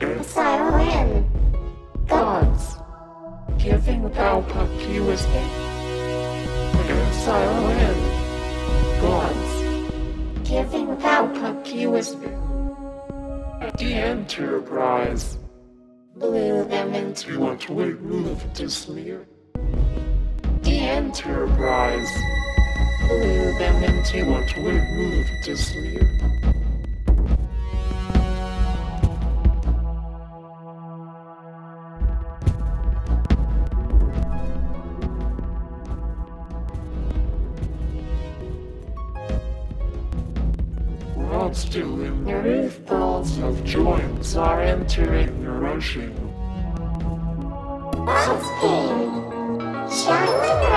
S-I-O-N. Gods. Giving Valpak USB. S-I-O-N. Gods. Giving Valpak USB. The Enterprise. blew them into You want to remove the smear? The Enterprise. blew them into You want to remove the smear? Rods still in the reef balls of joints are entering Hiroshima. Buzzing. Shut